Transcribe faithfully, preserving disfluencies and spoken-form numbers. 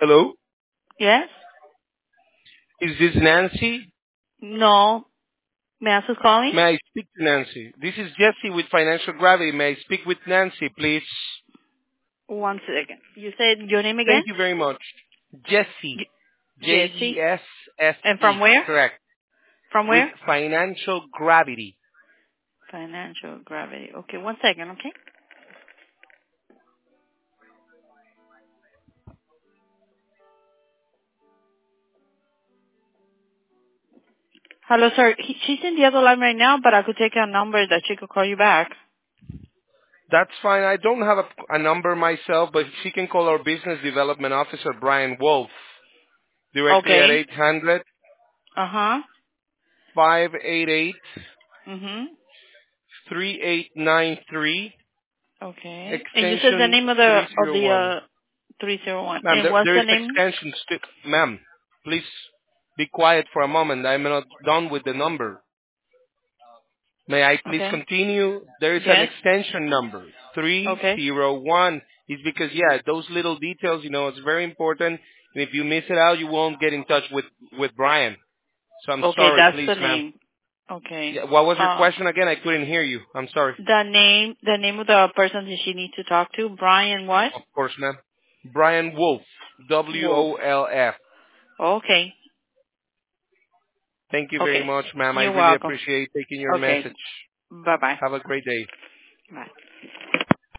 Hello? Yes? Is this Nancy? No. May I ask who's calling? May I speak to Nancy? This is Jesse with Financial Gravity. May I speak with Nancy, please? One second. You said your name again? Thank you very much. Jesse. J- Jesse. And J E S S E. from where? Correct. From With where? Financial Gravity. Financial Gravity. Okay, one second, okay? Hello, sir. He, she's in the other line right now, but I could take a number that she could call you back. That's fine. I don't have a, a number myself, but she can call our Business Development Officer, Brian Wolf, directly at Okay. eight hundred, Uh-huh. five eight eight, Mm-hmm. three eight nine three, Okay. And you said the extension name of the of the three oh one. uh three zero one. Ma'am, And there, what's there the is name? extension still. Ma'am, please be quiet for a moment. I'm not done with the number. May I please Okay. continue? There is an Yes. extension number, Okay. three oh one. It's because, yeah, those little details, you know, it's very important. And if you miss it out, you won't get in touch with, with Brian. So I'm Okay, sorry, that's please, the ma'am. name. Okay. Yeah, what was your Uh question again? I couldn't hear you. I'm sorry. the name the name of the person that she needs to talk to, Brian what? Of course, ma'am. Brian Wolf, W Wolf. O L F. Okay. Thank you very Okay. much, ma'am. I You're really welcome. appreciate taking your Okay. message. Bye bye. Have a great day. Bye.